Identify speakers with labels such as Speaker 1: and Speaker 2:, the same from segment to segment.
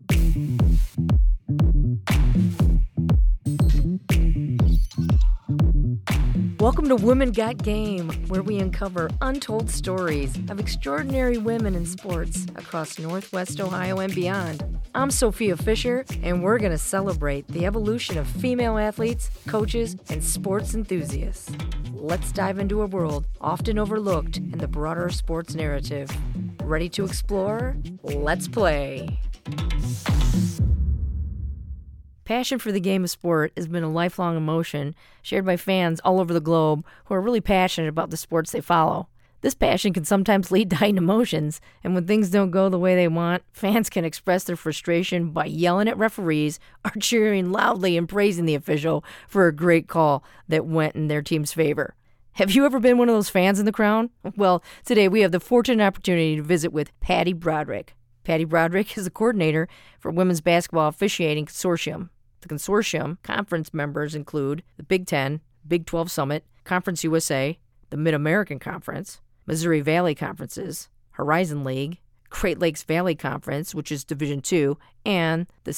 Speaker 1: Welcome to Women Got Game, where we uncover untold stories of extraordinary women in sports across Northwest Ohio and beyond. I'm Sophia Fisher, and we're going to celebrate the evolution of female athletes, coaches, and sports enthusiasts. Let's dive into a world often overlooked in the broader sports narrative. Ready to explore? Let's play. Passion for the game of sport has been a lifelong emotion shared by fans all over the globe who are really passionate about the sports they follow. This passion can sometimes lead to heightened emotions, and when things don't go the way they want, fans can express their frustration by yelling at referees or cheering loudly and praising the official for a great call that went in their team's favor. Have you ever been one of those fans in the crowd? Well, today we have the fortunate opportunity to visit with Patty Broderick. Patty Broderick is the coordinator for Women's Basketball Officiating Consortium. The consortium conference members include the Big Ten, Big 12 Summit, Conference USA, the Mid-American Conference, Missouri Valley Conferences, Horizon League, Great Lakes Valley Conference, which is Division II, and the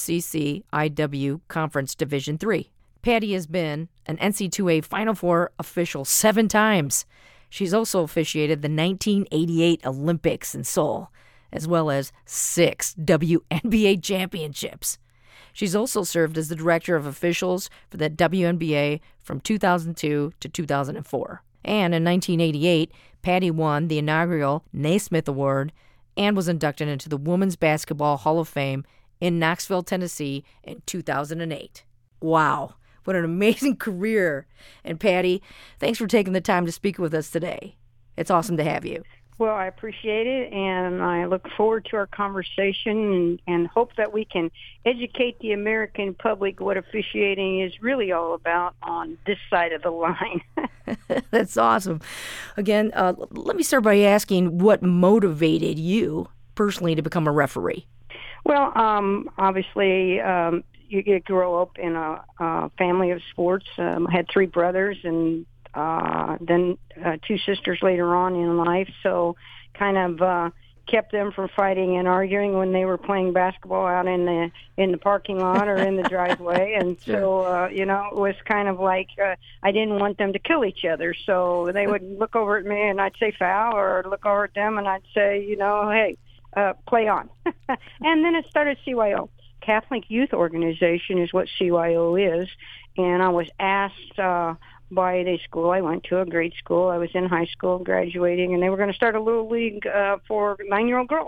Speaker 1: CCIW Conference Division III. Patty has been an NC2A Final Four official 7 times. She's also officiated the 1988 Olympics in Seoul, as well as 6 WNBA championships. She's also served as the director of officials for the WNBA from 2002 to 2004. And in 1988, Patty won the inaugural Naismith Award and was inducted into the Women's Basketball Hall of Fame in Knoxville, Tennessee in 2008. Wow, what an amazing career. And Patty, thanks for taking the time to speak with us today. It's awesome to have you.
Speaker 2: Well, I appreciate it, and I look forward to our conversation and hope that we can educate the American public what officiating is really all about on this side of the line.
Speaker 1: That's awesome. Again, let me start by asking what motivated you personally to become a referee?
Speaker 2: Well, obviously, you grow up in a family of sports. I had 3 brothers and then 2 sisters later on in life, so kind of kept them from fighting and arguing when they were playing basketball out in the parking lot or in the driveway. And so, it was kind of like I didn't want them to kill each other, so they would look over at me and I'd say foul, or look over at them and I'd say, hey, play on. And then it started CYO. Catholic Youth Organization is what CYO is, and I was asked by the school I went to, a grade school. I was in high school graduating, and they were going to start a little league for 9-year-old girls.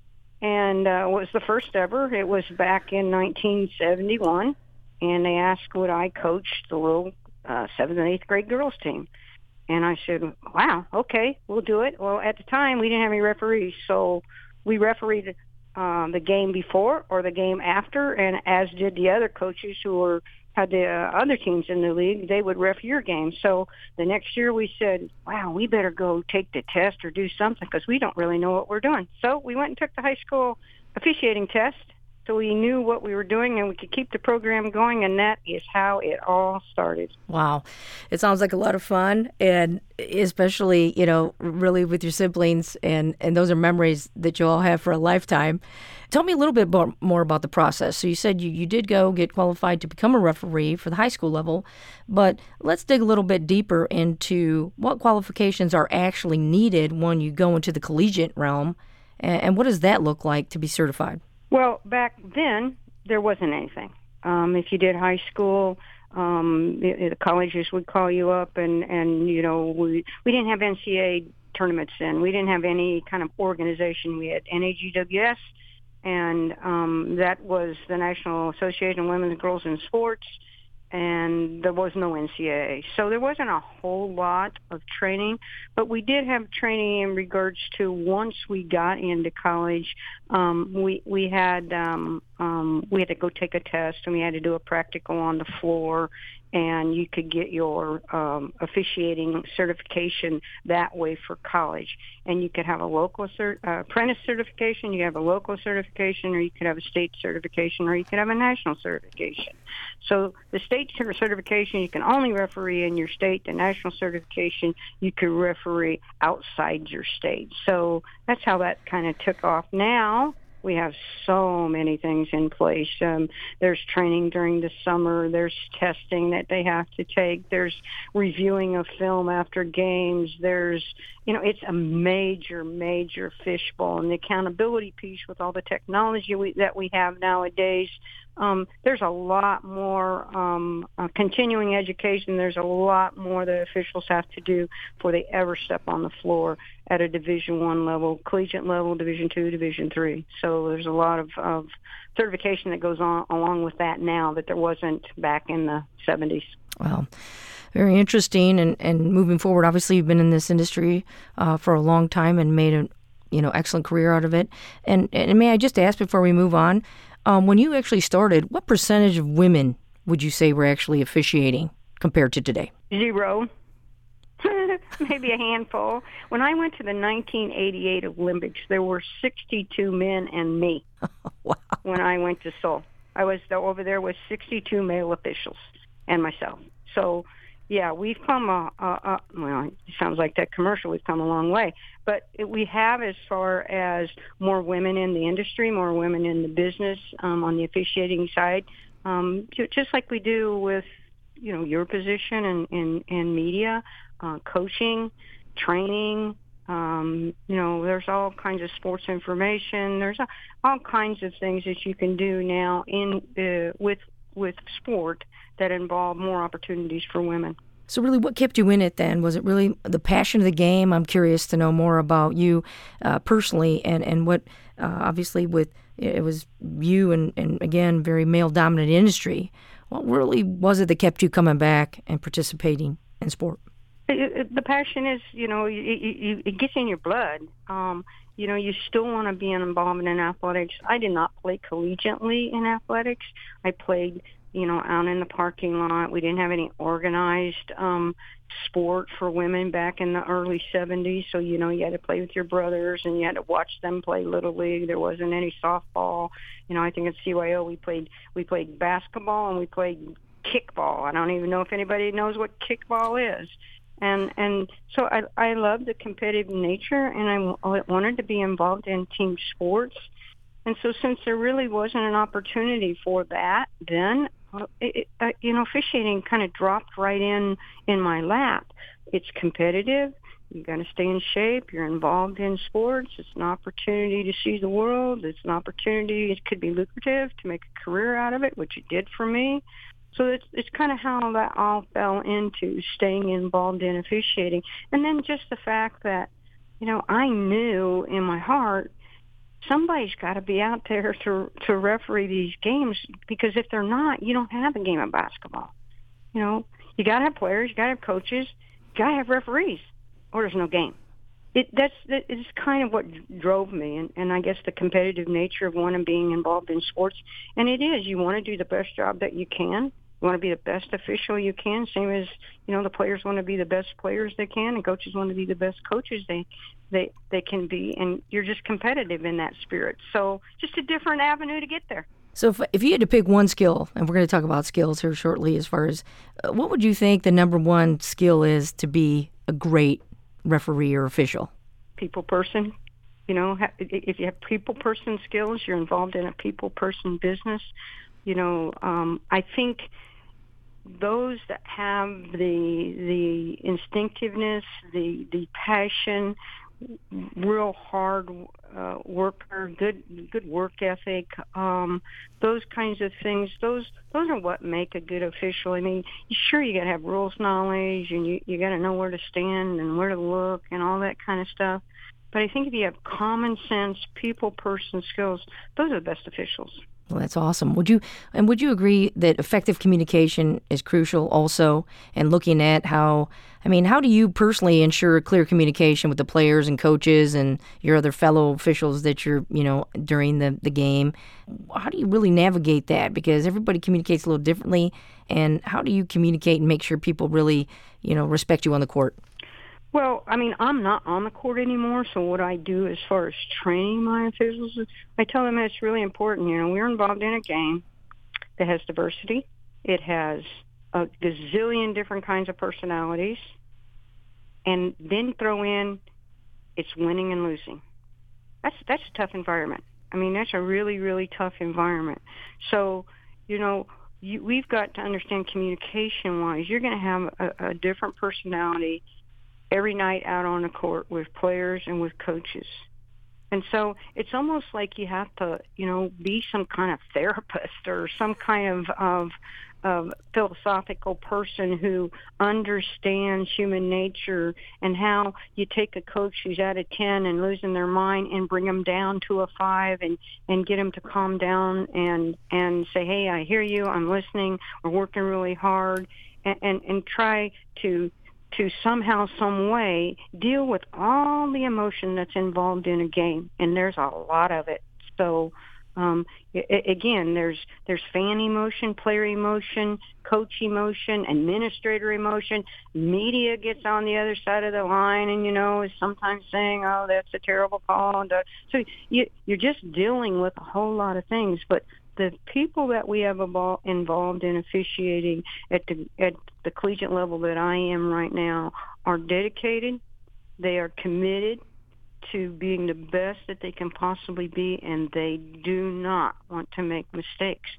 Speaker 2: And it was the first ever. It was back in 1971, and they asked would I coach the little 7th and 8th grade girls team. And I said, wow, okay, we'll do it. Well, at the time, we didn't have any referees, so we refereed the game before or the game after, and as did the other coaches who had the other teams in the league. They would ref your game. So the next year we said, wow, we better go take the test or do something because we don't really know what we're doing. So we went and took the high school officiating test so we knew what we were doing and we could keep the program going, and that is how it all started.
Speaker 1: Wow. It sounds like a lot of fun, and especially, really with your siblings, and those are memories that you all have for a lifetime. Tell me a little bit more about the process. So you said you did go get qualified to become a referee for the high school level, but let's dig a little bit deeper into what qualifications are actually needed when you go into the collegiate realm, and what does that look like to be certified?
Speaker 2: Well, back then, there wasn't anything. If you did high school, the colleges would call you up, and we didn't have NCAA tournaments then. We didn't have any kind of organization. We had NAGWS, and that was the National Association of Women and Girls in Sports, and there was no NCAA. So there wasn't a whole lot of training, but we did have training in regards to once we got into college, we had to go take a test, and we had to do a practical on the floor, and you could get your officiating certification that way for college. And you could have a local apprentice certification, you have a local certification, or you could have a state certification, or you could have a national certification. So the state certification, you can only referee in your state. The national certification, you could referee outside your state. So that's how that kind of took off. Now, We have so many things in place. There's training during the summer. There's testing that they have to take. There's reviewing of film after games. There's, it's a major, major fishbowl. And the accountability piece with all the technology that we have nowadays, there's a lot more continuing education. There's a lot more that officials have to do before they ever step on the floor at a Division I level, collegiate level, Division II, Division III. So there's a lot of certification that goes on along with that now that there wasn't back in the 70s.
Speaker 1: Wow. Very interesting. And moving forward, obviously you've been in this industry for a long time and made an excellent career out of it. And may I just ask before we move on, when you actually started, what percentage of women would you say were actually officiating compared to today?
Speaker 2: 0. Maybe a handful. When I went to the 1988 Olympics, there were 62 men and me.
Speaker 1: Wow.
Speaker 2: When I went to Seoul. I was over there with 62 male officials and myself. So, yeah, we've come well, it sounds like that commercial, we've come a long way. But we have, as far as more women in the industry, more women in the business, on the officiating side, just like we do with, your position in media, coaching, training, there's all kinds of sports information. There's all kinds of things that you can do now with sport that involve more opportunities for women.
Speaker 1: So really, what kept you in it then? Was it really the passion of the game? I'm curious to know more about you personally and what, obviously, it was you and again, very male-dominant industry. What really was it that kept you coming back and participating in sport?
Speaker 2: The passion is, it gets in your blood. You still want to be involved in athletics. I did not play collegiately in athletics. I played, out in the parking lot. We didn't have any organized sport for women back in the early 70s. So, you had to play with your brothers and you had to watch them play Little League. There wasn't any softball. I think at CYO we played basketball and we played kickball. I don't even know if anybody knows what kickball is. And so I love the competitive nature, and I wanted to be involved in team sports. And so since there really wasn't an opportunity for that, then, officiating kind of dropped right in my lap. It's competitive. You got to stay in shape. You're involved in sports. It's an opportunity to see the world. It's an opportunity. It could be lucrative to make a career out of it, which it did for me. So it's kind of how that all fell into staying involved in officiating. And then just the fact that, I knew in my heart, somebody's got to be out there to referee these games, because if they're not, you don't have a game of basketball. You got to have players, you got to have coaches, you got to have referees, or there's no game. It's kind of what drove me, and I guess the competitive nature of wanting being involved in sports. And it is, you want to do the best job that you can. You want to be the best official you can, same as, the players want to be the best players they can, and coaches want to be the best coaches they can be, and you're just competitive in that spirit. So just a different avenue to get there.
Speaker 1: So if you had to pick one skill, and we're going to talk about skills here shortly, as far as what would you think the number one skill is to be a great referee or official?
Speaker 2: People person. If you have people person skills, you're involved in a people person business. I think those that have the instinctiveness, the passion, real hard worker, good work ethic, those kinds of things, those are what make a good official. I mean, sure, you got to have rules knowledge, and you got to know where to stand and where to look and all that kind of stuff. But I think if you have common sense, people person skills, those are the best officials.
Speaker 1: Well, that's awesome. Would you agree that effective communication is crucial also? And looking at how do you personally ensure clear communication with the players and coaches and your other fellow officials that you're, during the game? How do you really navigate that? Because everybody communicates a little differently. And how do you communicate and make sure people really, respect you on the court?
Speaker 2: Well, I'm not on the court anymore, so what I do as far as training my officials is I tell them it's really important. We're involved in a game that has diversity. It has a gazillion different kinds of personalities, and then throw in it's winning and losing. That's a tough environment. I mean, that's a really, really tough environment. So, we've got to understand communication-wise, you're going to have a different personality every night out on the court with players and with coaches. And so it's almost like you have to, be some kind of therapist or some kind of philosophical person who understands human nature and how you take a coach who's at a 10 and losing their mind and bring them down to a 5 and get them to calm down and say, hey, I hear you, I'm listening, we're working really hard, and try to somehow, some way, deal with all the emotion that's involved in a game. And there's a lot of it. So, again, there's fan emotion, player emotion, coach emotion, administrator emotion. Media gets on the other side of the line and, is sometimes saying, oh, that's a terrible call. So you're just dealing with a whole lot of things. But the people that we have involved in officiating at the collegiate level that I am right now are dedicated. They are committed to being the best that they can possibly be, and they do not want to make mistakes.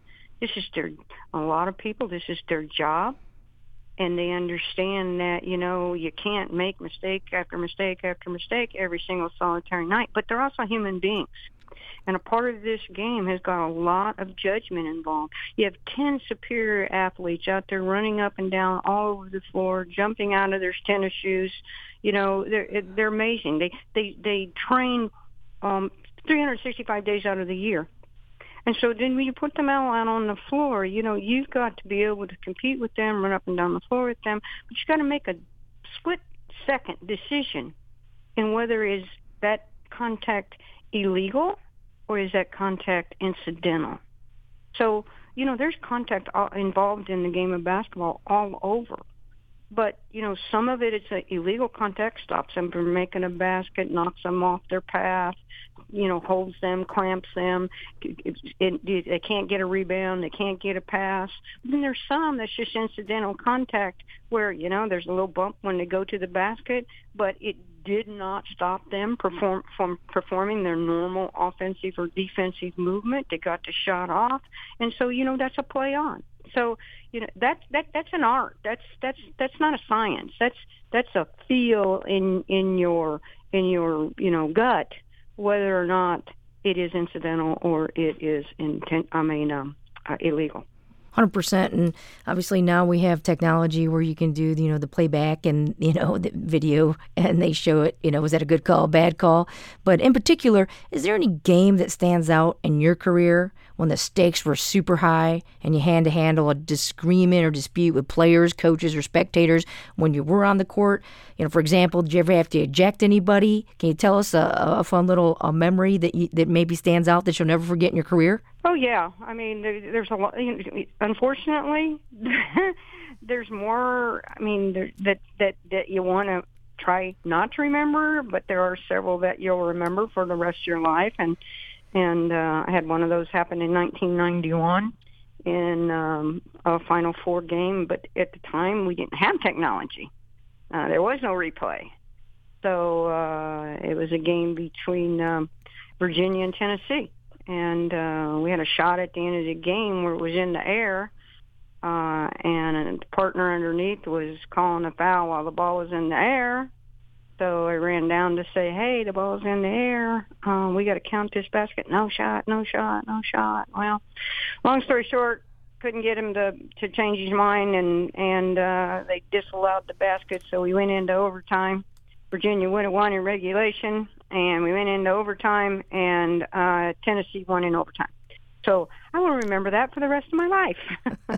Speaker 2: A lot of people, this is their job, and they understand that, you can't make mistake after mistake after mistake every single solitary night, but they're also human beings. And a part of this game has got a lot of judgment involved. You have 10 superior athletes out there running up and down all over the floor, jumping out of their tennis shoes. They're amazing. They train 365 days out of the year. And so then when you put them out on the floor, you've got to be able to compete with them, run up and down the floor with them. But you've got to make a split-second decision in whether is that contact illegal or is that contact incidental. So, there's contact involved in the game of basketball all over. But, some of it's an illegal contact, stops them from making a basket, knocks them off their path, holds them, clamps them. They can't get a rebound. They can't get a pass. Then there's some that's just incidental contact where, there's a little bump when they go to the basket, but it did not stop them from performing their normal offensive or defensive movement. They got the shot off. And so, that's a play on. So, that's an art. That's not a science. That's a feel in your gut, whether or not it is incidental or it is illegal.
Speaker 1: 100%. And obviously now we have technology where you can do, the playback and, the video, and they show it, was that a good call, bad call? But in particular, is there any game that stands out in your career when the stakes were super high and you had to handle a disagreement or dispute with players, coaches, or spectators when you were on the court? For example, did you ever have to eject anybody? Can you tell us a fun little memory that maybe stands out that you'll never forget in your career?
Speaker 2: Oh, yeah. I mean, there's a lot. Unfortunately, there's more, that you want to try not to remember, but there are several that you'll remember for the rest of your life. And I had one of those happen in 1991 in a Final Four game, but at the time we didn't have technology. There was no replay. So it was a game between Virginia and Tennessee. And we had a shot at the end of the game where it was in the air, and a partner underneath was calling a foul while the ball was in the air. So I ran down to say, hey, the ball's in the air. We got to count this basket. No shot, no shot, no shot. Well, long story short, couldn't get him to change his mind, and they disallowed the basket, so we went into overtime. Virginia would have won in regulation, and we went into overtime, and Tennessee won in overtime. So I will remember that for the rest of my life.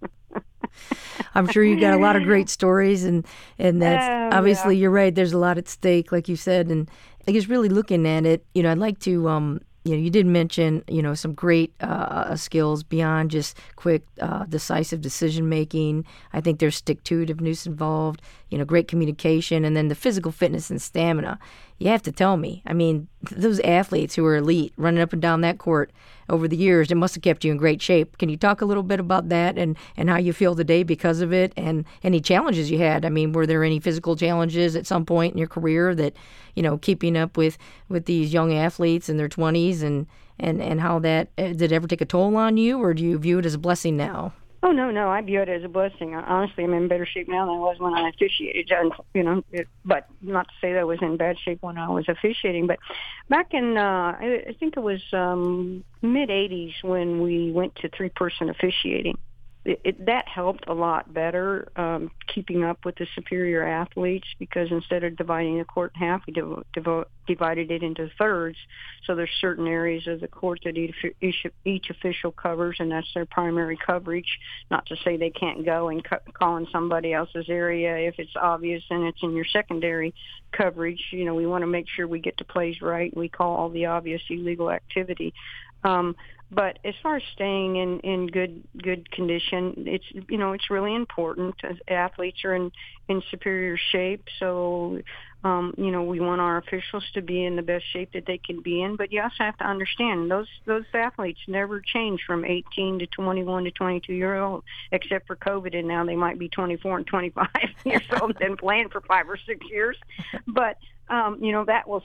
Speaker 1: I'm sure you got a lot of great stories, and that's obviously You're right. There's a lot at stake, like you said, and I guess really looking at it, I'd like to, you did mention, some great skills beyond just quick, decisive decision making. I think there's stick-to-itiveness involved, great communication, and then the physical fitness and stamina. You have to tell me, those athletes who are elite running up and down that court over the years, it must have kept you in great shape. Can you talk a little bit about that and how you feel today because of it, and any challenges you had? Were there any physical challenges at some point in your career that, keeping up with these young athletes in their 20s and and how that did it ever take a toll on you, or do you view it as a blessing now?
Speaker 2: Oh, no, I view it as a blessing. Honestly, I'm in better shape now than I was when I officiated. But not to say that I was in bad shape when I was officiating. But back in, I think it was mid-'80s when we went to three-person officiating. That helped a lot better, keeping up with the superior athletes, because instead of dividing the court in half, we divided it into thirds. So there's certain areas of the court that each official covers, and that's their primary coverage. Not to say they can't go and call in somebody else's area if it's obvious and it's in your secondary coverage. We want to make sure we get the plays right. We call all the obvious illegal activity. But as far as staying in good condition, it's really important. As athletes are in superior shape, so we want our officials to be in the best shape that they can be in. But you also have to understand those athletes never change from 18 to 21 to 22-year-old, except for COVID, and now they might be 24 and 25 years old and playing for 5 or 6 years. But that will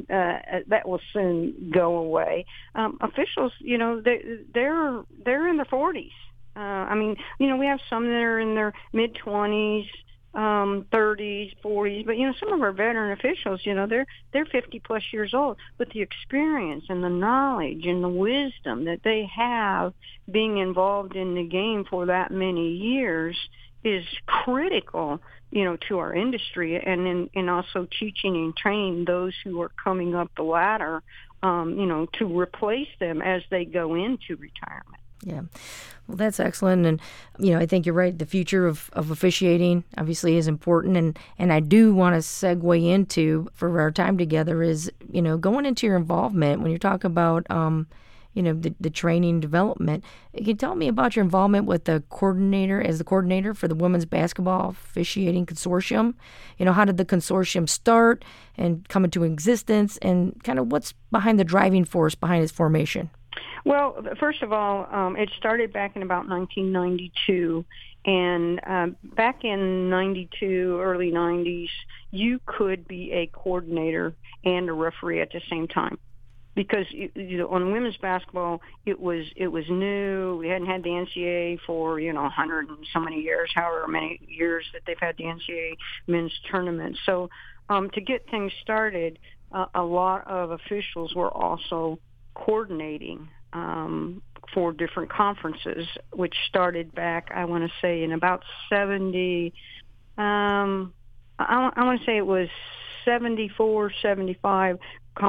Speaker 2: soon go away. Officials, they're in their 40s. We have some that are in their mid-20s, 30s, 40s, but some of our veteran officials, they're 50 plus years old, but the experience and the knowledge and the wisdom that they have being involved in the game for that many years is critical, to our industry, and also teaching and training those who are coming up the ladder, to replace them as they go into retirement.
Speaker 1: Yeah. Well, that's excellent. And, I think you're right. The future of officiating obviously is important. And I do want to segue into, for our time together, is, going into your involvement when you talk about, the training development. Can you tell me about your involvement with the coordinator for the Women's Basketball Officiating Consortium? How did the consortium start and come into existence, and kind of what's behind the driving force behind its formation?
Speaker 2: Well, first of all, it started back in about 1992, and back in 92, early 90s, you could be a coordinator and a referee at the same time. Because on women's basketball, it was new. We hadn't had the NCAA for 100 and so many years, however many years that they've had the NCAA men's tournament. So to get things started, a lot of officials were also coordinating for different conferences, which started back, I want to say, in about 70. I want to say it was 74, 75.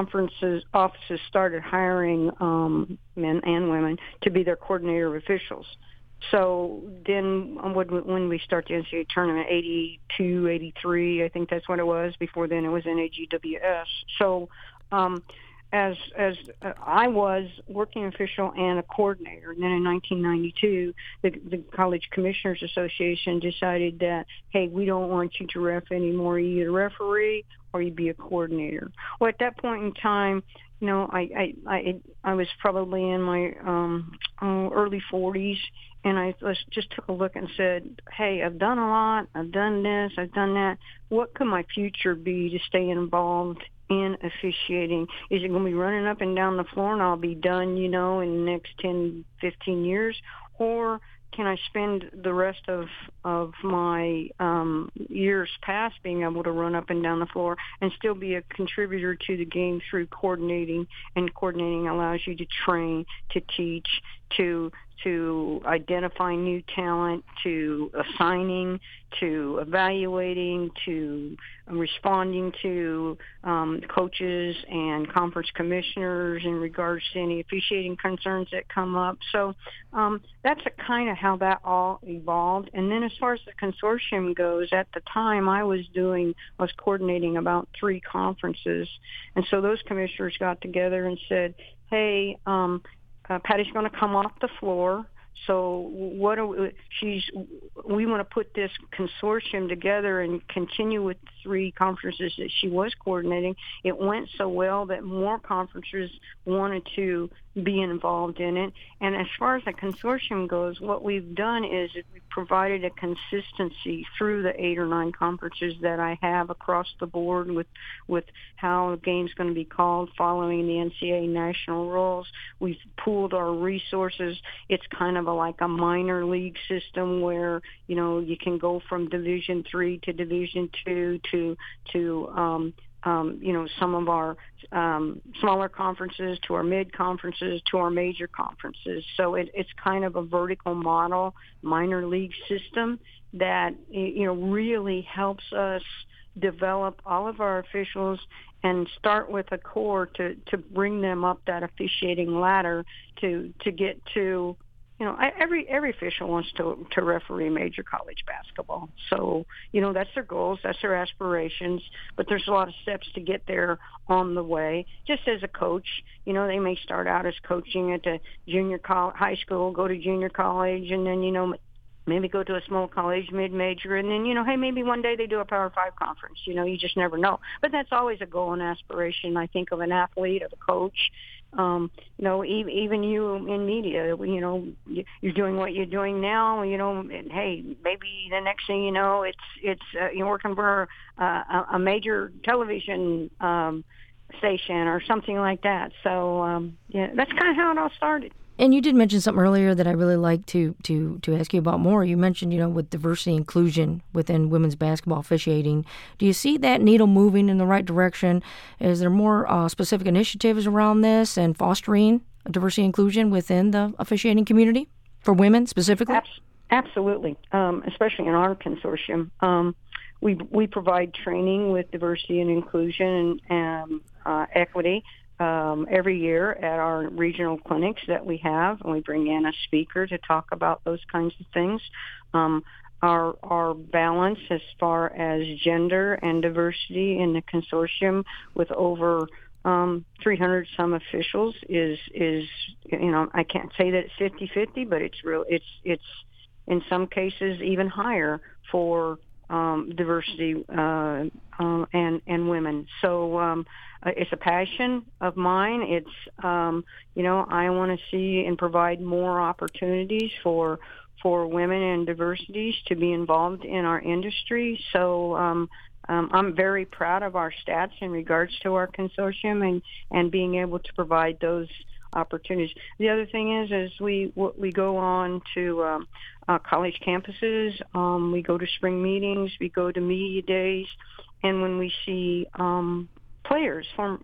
Speaker 2: Offices started hiring men and women to be their coordinator of officials. So then when we start the NCAA tournament, 82, 83, I think that's what it was. Before then it was NAGWS. So as I was working official and a coordinator, and then in 1992, the College Commissioners Association decided that, hey, we don't want you to ref anymore. You either referee or you be a coordinator. Well, at that point in time, I was probably in my early 40s, and I just took a look and said, hey, I've done a lot. I've done this. I've done that. What could my future be to stay involved in officiating? Is it going to be running up and down the floor and I'll be done, in the next 10, 15 years? Or can I spend the rest of my years past being able to run up and down the floor and still be a contributor to the game through coordinating? And coordinating allows you to train, to teach, to identify new talent, to assigning, to evaluating, to responding to coaches and conference commissioners in regards to any officiating concerns that come up. So that's kind of how that all evolved. And then as far as the consortium goes, at the time I was coordinating about 3 conferences. And so those commissioners got together and said, hey, Patty's going to come off the floor. So we want to put this consortium together and continue with 3 conferences that she was coordinating. It went so well that more conferences wanted to being involved in it. And as far as the consortium goes, what we've done is we've provided a consistency through the 8 or 9 conferences that I have across the board with how the game's going to be called following the NCAA national rules. We've pooled our resources. It's kind of like a minor league system where, you can go from Division III to Division II to some of our smaller conferences to our mid-conferences to our major conferences. So it's kind of a vertical model, minor league system that, really helps us develop all of our officials and start with a core to bring them up that officiating ladder to get to, every official wants to referee major college basketball. So, that's their goals, that's their aspirations, but there's a lot of steps to get there on the way. Just as a coach, they may start out as coaching at the high school, go to junior college, and then, maybe go to a small college, mid-major, and then, hey, maybe one day they do a Power 5 conference. You just never know. But that's always a goal and aspiration, I think, of an athlete, of a coach. Even you in media, you're doing what you're doing now, and hey, maybe the next thing you know, it's you're working for a major television station or something like that. So, that's kind of how it all started.
Speaker 1: And you did mention something earlier that I really like to ask you about more. You mentioned, with diversity and inclusion within women's basketball officiating. Do you see that needle moving in the right direction? Is there more specific initiatives around this and fostering diversity and inclusion within the officiating community for women specifically?
Speaker 2: Absolutely, especially in our consortium. We provide training with diversity and inclusion and equity every year at our regional clinics that we have, and we bring in a speaker to talk about those kinds of things. Our balance as far as gender and diversity in the consortium with over 300 some officials is I can't say that it's 50-50, but it's in some cases even higher for diversity and women. So it's a passion of mine. It's I want to see and provide more opportunities for women and diversities to be involved in our industry. So I'm very proud of our stats in regards to our consortium and being able to provide those opportunities. The other thing is we go on to college campuses. We go to spring meetings. We go to media days, and when we see players,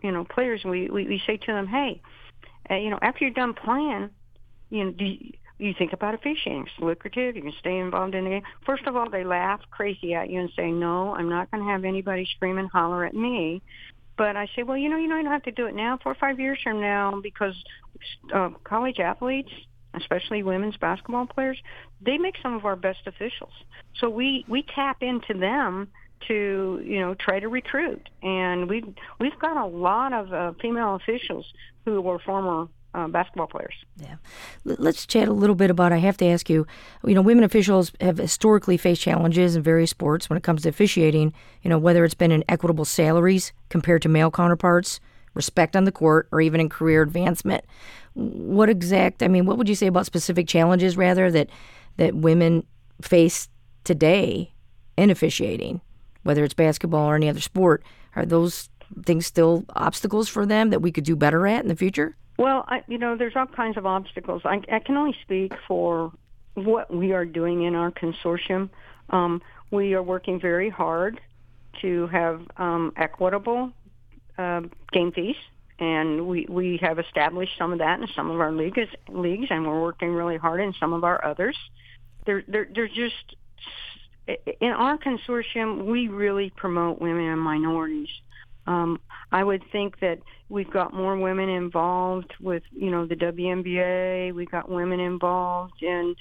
Speaker 2: we say to them, hey, after you're done playing, do you think about officiating? It's lucrative. You can stay involved in the game. First of all, they laugh crazy at you and say, no, I'm not going to have anybody scream and holler at me. But I say, well, you don't have to do it now, 4 or 5 years from now, because college athletes, especially women's basketball players, they make some of our best officials. So we tap into them to try to recruit, and we've got a lot of female officials who were former basketball players.
Speaker 1: Yeah. Let's chat a little bit about, I have to ask you, women officials have historically faced challenges in various sports when it comes to officiating, whether it's been in equitable salaries compared to male counterparts, respect on the court, or even in career advancement. What would you say about specific challenges, rather, that women face today in officiating, whether it's basketball or any other sport? Are those things still obstacles for them that we could do better at in the future?
Speaker 2: Well, there's all kinds of obstacles. I can only speak for what we are doing in our consortium. We are working very hard to have equitable game fees, and we have established some of that in some of our leagues, and we're working really hard in some of our others. They're just, in our consortium, we really promote women and minorities. I would think that we've got more women involved with, the WNBA. We've got women involved in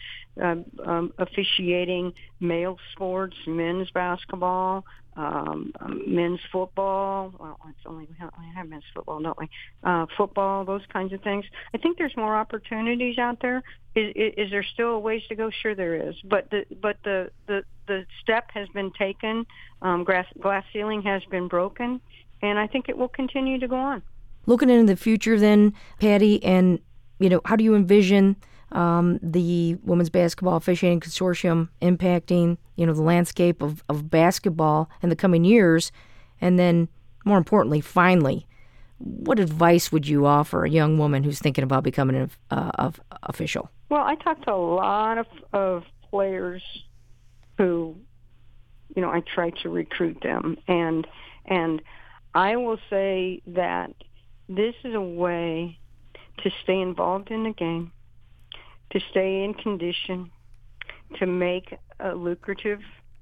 Speaker 2: officiating male sports, men's basketball, men's football. Well, we have men's football, don't we? Football, those kinds of things. I think there's more opportunities out there. Is there still a ways to go? Sure, there is. But the step has been taken. Glass ceiling has been broken. And I think it will continue to go on.
Speaker 1: Looking into the future then, Patty, and how do you envision the Women's Basketball Officiating Consortium impacting, the landscape of basketball in the coming years? And then, more importantly, finally, what advice would you offer a young woman who's thinking about becoming an official?
Speaker 2: Well, I talked to a lot of players who, I try to recruit them, and I will say that this is a way to stay involved in the game, to stay in condition, to make a lucrative,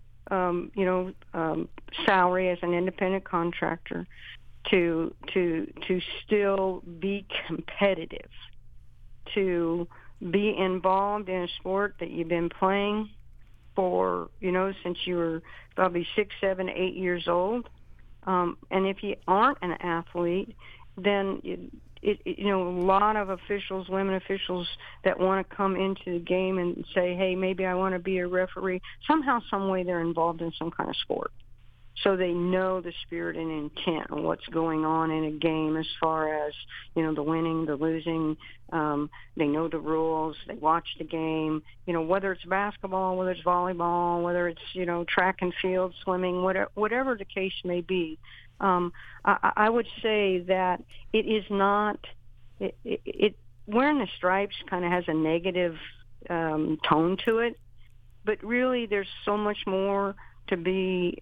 Speaker 2: salary as an independent contractor, to still be competitive, to be involved in a sport that you've been playing for, since you were probably 6, 7, 8 years old. And if you aren't an athlete, then a lot of officials, women officials that want to come into the game and say, hey, maybe I want to be a referee, somehow, some way they're involved in some kind of sport. So they know the spirit and intent of what's going on in a game as far as, the winning, the losing. They know the rules. They watch the game, whether it's basketball, whether it's volleyball, whether it's, track and field, swimming, whatever the case may be. I would say that it is not, wearing the stripes kind of has a negative tone to it, but really there's so much more to be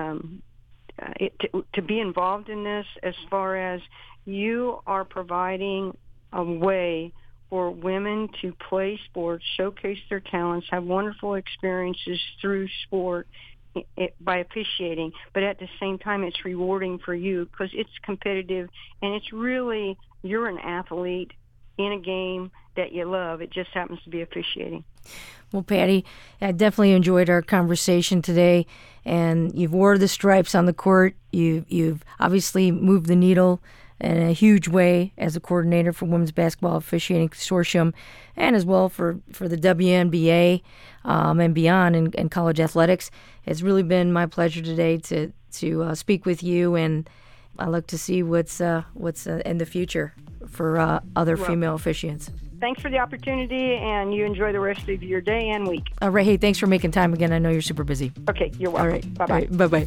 Speaker 2: to be involved in this, as far as you are providing a way for women to play sports, showcase their talents, have wonderful experiences through sport by officiating, but at the same time it's rewarding for you because it's competitive, and it's really, you're an athlete in a game that you love. It just happens to be officiating.
Speaker 1: Well, Patty, I definitely enjoyed our conversation today, and you've wore the stripes on the court. You've obviously moved the needle in a huge way as a coordinator for Women's Basketball Officiating Consortium, and as well for the WNBA and beyond in college athletics. It's really been my pleasure today to speak with you, and I look to see what's in the future for other female officiants.
Speaker 2: Thanks for the opportunity, and you enjoy the rest of your day and week.
Speaker 1: All right. Hey, thanks for making time again. I know you're super busy.
Speaker 2: Okay, you're welcome.
Speaker 1: All right.
Speaker 2: Bye-bye.
Speaker 1: All right, bye-bye.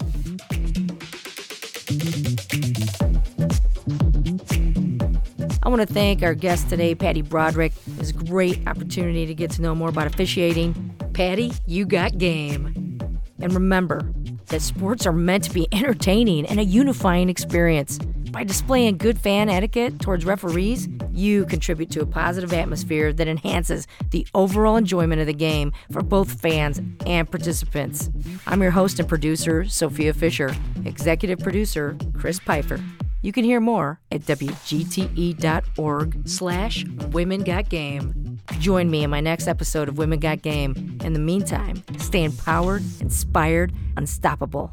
Speaker 1: I want to thank our guest today, Patty Broderick. It was a great opportunity to get to know more about officiating. Patty, you got game. And remember that sports are meant to be entertaining and a unifying experience. By displaying good fan etiquette towards referees, you contribute to a positive atmosphere that enhances the overall enjoyment of the game for both fans and participants. I'm your host and producer, Sophia Fisher. Executive producer, Chris Pfeiffer. You can hear more at WGTE.org/Women Got Game. Join me in my next episode of Women Got Game. In the meantime, stay empowered, inspired, unstoppable.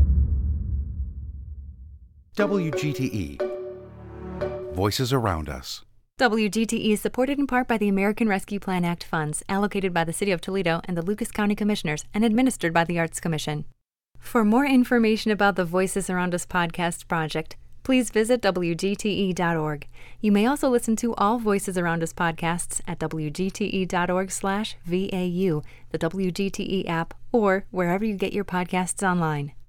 Speaker 3: WGTE. Voices around us.
Speaker 4: WGTE is supported in part by the American Rescue Plan Act funds allocated by the City of Toledo and the Lucas County Commissioners and administered by the Arts Commission. For more information about the Voices Around Us podcast project, please visit WGTE.org. You may also listen to all Voices Around Us podcasts at WGTE.org/VAU, the WGTE app, or wherever you get your podcasts online.